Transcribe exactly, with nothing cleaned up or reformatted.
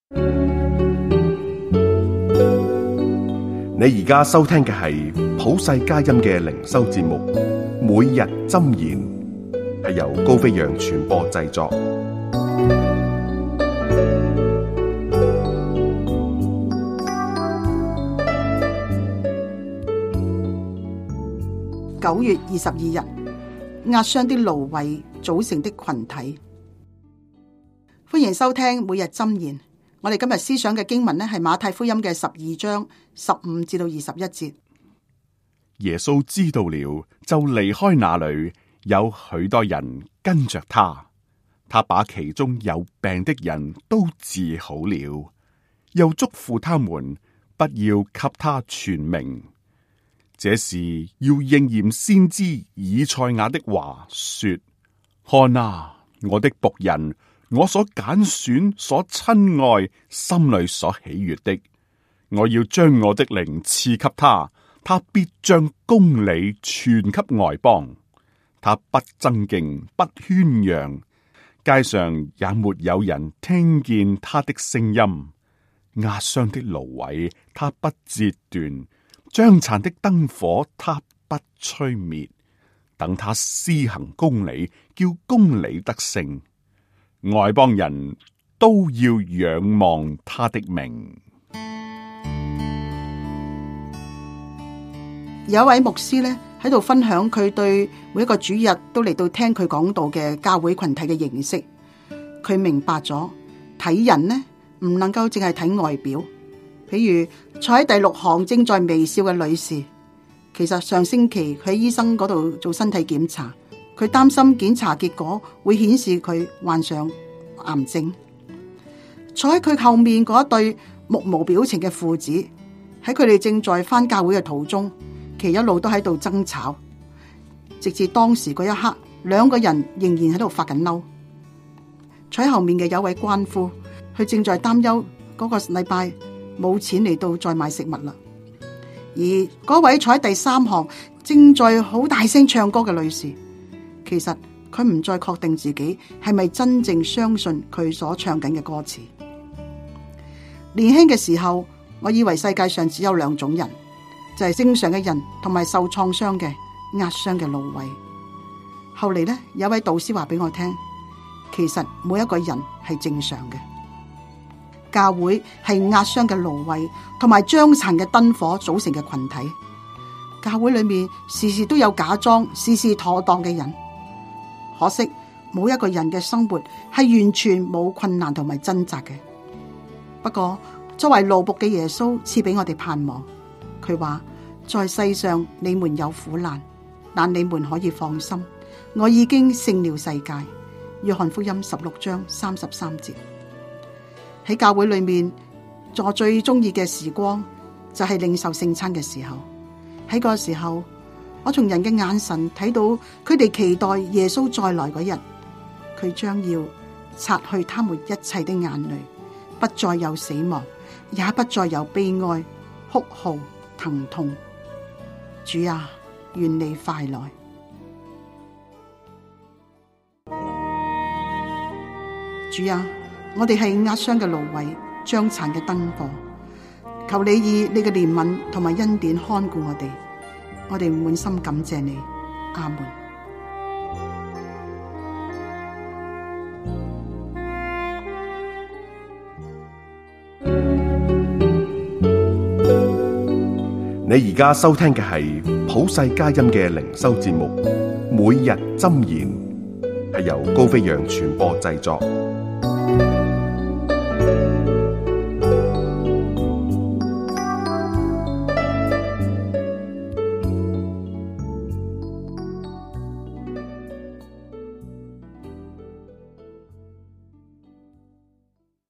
你而家收聽嘅係普世佳音嘅靈修節目，每日箴言，係由高飛揚傳播製作。 九月二十二日，壓傷的蘆葦組成的群體。歡迎收聽每日箴言。我哋今日思想嘅經文呢，係馬太福音嘅十二章十五至到二十一節。 耶穌知道了，就離開那裏，有許多人跟着他。他把其中有病的人都治好了，又囑咐他們不要給他傳名。這是要應驗先知以賽亞的話，說：看啊，我的僕人，我所揀選、所親愛、心裏所喜悅的，我要將我的靈賜給他，他必將公理傳給外邦。他不爭競，不喧揚，街上也沒有人聽見他的聲音。壓傷的蘆葦，他不折斷；將殘的燈火，他不吹滅。等他施行公理，叫公理得勝。外邦人都要仰望他的名。 有一位牧師呢喺度分享佢對每一個主日都嚟到聽佢講道嘅教會群體嘅認識。佢明白咗睇人呢唔能夠淨係睇外表。譬如坐喺第六行正在微笑嘅女士，其實上星期佢喺醫生嗰度做身體檢查。佢擔心檢查結果會顯示佢患上癌症。坐喺佢後面嗰一對目無表情嘅父子，喺佢哋正在返教會嘅途中，其一路都喺度爭吵，直至當時嗰一刻，兩個人仍然喺度發緊嬲。坐喺後面嘅有位鰥夫，佢正在擔憂嗰個禮拜冇錢嚟到再買食物啦。而嗰位坐喺第三行正在好大聲唱歌嘅女士，其實佢唔再確定自己係咪真正相信佢所唱緊嘅歌詞。年輕嘅時候，我以為世界上只有兩種人，就係正常嘅人同埋受創傷嘅壓傷嘅蘆葦。後嚟呢，有位導師話俾我聽，其實每一個人係正常嘅。教會係壓傷嘅蘆葦同埋將殘嘅燈火組成嘅群體。教會裏面時時都有假裝、事事妥當嘅人。可惜冇一個人嘅生活係完全冇困難同埋掙扎嘅。不過作為奴僕嘅耶穌賜俾我哋盼望，佢話在世上你們有苦難，但你們可以放心，我已經勝了世界。約翰福音十六章三十三節。喺教會裏面，我最中意嘅時光就係領受聖餐嘅時候。喺個時候，我從人嘅眼神睇到佢哋期待耶穌再來嗰日，佢將要擦去他們一切的眼淚，不再有死亡，也不再有悲哀、哭號、疼痛。主啊，願你快來。主啊，我哋係壓傷嘅蘆葦，將殘嘅燈火。求你以你嘅憐憫同埋恩典看顧我哋，我哋滿心感謝你。阿門。 你而家收聽嘅係普世佳音嘅靈修節目，每日箴言，係由高飛揚傳播製作。